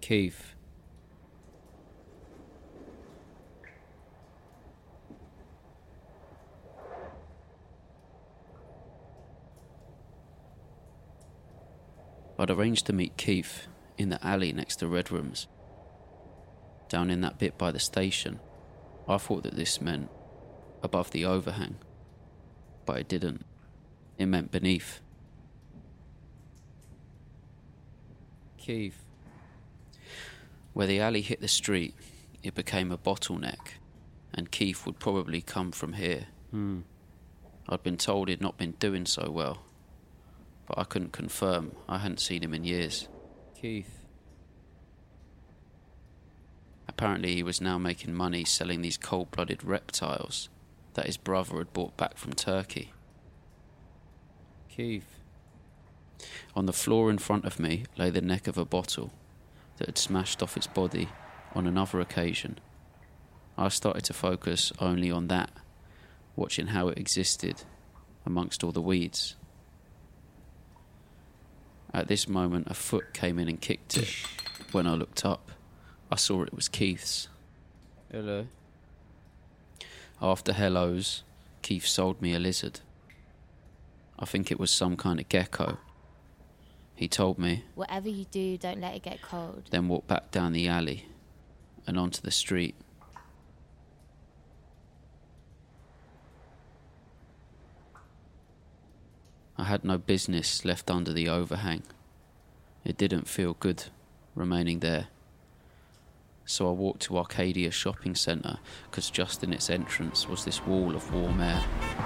Keith. I'd arranged to meet Keith in the alley next to Red Rooms, down in that bit by the station. I thought that this meant above the overhang, but it didn't. It meant beneath. Keith. Where the alley hit the street, it became a bottleneck, and Keith would probably come from here. I'd been told he'd not been doing so well, but I couldn't confirm. I hadn't seen him in years. Keith. Apparently he was now making money selling these cold-blooded reptiles that his brother had brought back from Turkey. Keith. On the floor in front of me lay the neck of a bottle that had smashed off its body on another occasion. I started to focus only on that, watching how it existed amongst all the weeds. At this moment, a foot came in and kicked it. When I looked up, I saw it was Keith's. Hello. After hellos, Keith sold me a lizard. I think it was some kind of gecko. He told me, whatever you do, don't let it get cold. Then walked back down the alley and onto the street. I had no business left under the overhang. It didn't feel good remaining there. So I walked to Arcadia Shopping Centre, because just in its entrance was this wall of warm air.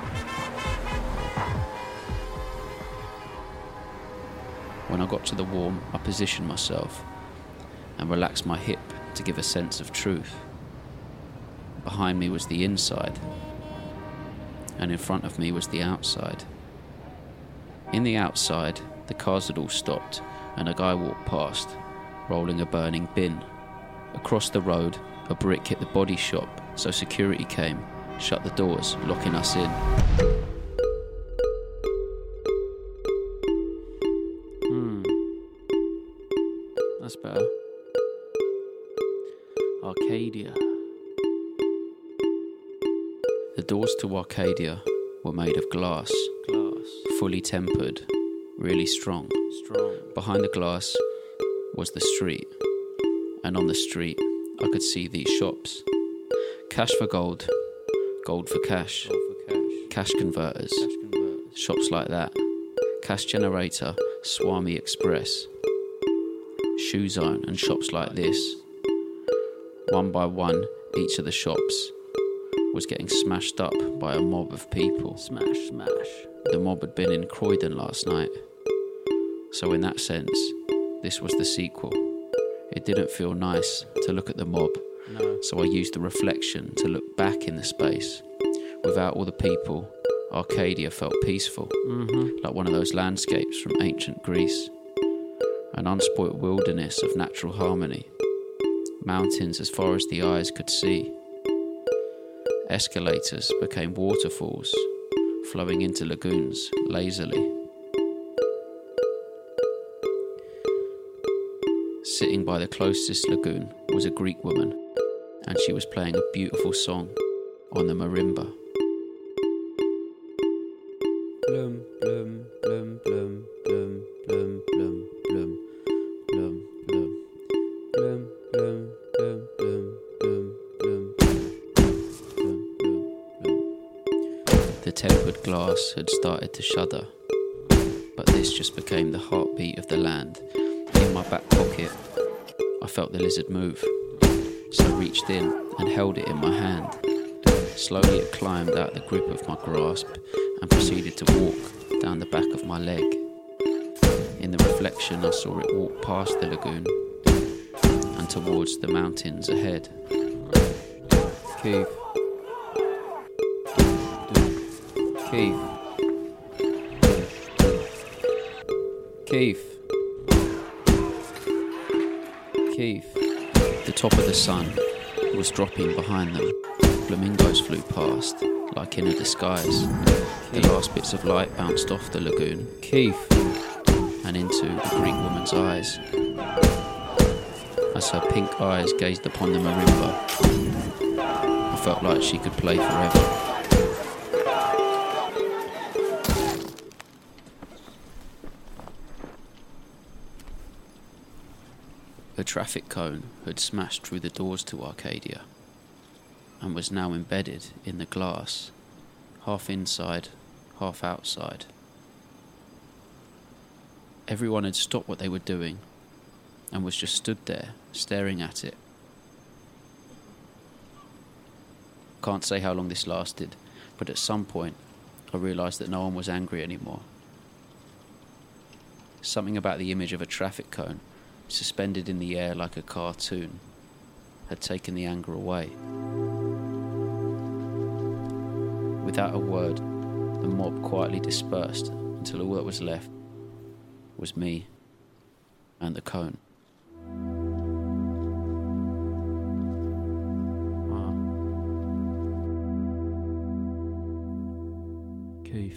When I got to the warm, I positioned myself and relaxed my hip to give a sense of truth. Behind me was the inside, and in front of me was the outside. In the outside, the cars had all stopped, and a guy walked past, rolling a burning bin. Across the road, a brick hit the body shop, so security came, shut the doors, locking us in. That's better. Arcadia. The doors to Arcadia were made of glass. Fully tempered, really strong. Behind the glass was the street, and on the street I could see these shops. Cash for gold, gold for cash, cash converters, shops like that. Cash generator, Swami Express, Shoe Zone, and shops like this. One by one, each of the shops was getting smashed up by a mob of people. Smash, smash. The mob had been in Croydon last night, so in that sense, this was the sequel. It didn't feel nice to look at the mob, so I used the reflection to look back in the space. Without all the people, Arcadia felt peaceful, like one of those landscapes from ancient Greece. An unspoilt wilderness of natural harmony. Mountains as far as the eyes could see. Escalators became waterfalls, flowing into lagoons lazily. Sitting by the closest lagoon was a Greek woman, and she was playing a beautiful song on the marimba. Blum, blum, blum, blum, blum, blum, blum, blum, blum, blum, blum, blum, blum, blum, blum, blum, blum, blum. The tempered glass had started to shudder, but this just became the heartbeat of the land. In my back pocket, I felt the lizard move, so I reached in and held it in my hand. Slowly it climbed out the grip of my grasp and proceeded to walk down the back of my leg. In the reflection, I saw it walk past the lagoon and towards the mountains ahead. Keith. Keith. Keith. Keith. The top of the sun was dropping behind them. Flamingos flew past, like in a disguise. The last bits of light bounced off the lagoon. Keith. And into the Greek woman's eyes. as her pink eyes gazed upon the marimba. I felt like she could play forever. The traffic cone had smashed through the doors to Arcadia and was now embedded in the glass, half inside, half outside. Everyone had stopped what they were doing and was just stood there, staring at it. Can't say how long this lasted, but at some point I realised that no one was angry anymore. Something about the image of a traffic cone, suspended in the air like a cartoon, had taken the anger away. Without a word, the mob quietly dispersed until all that was left was me and the cone. Keith.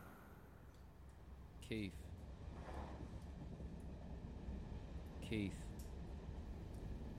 Keith.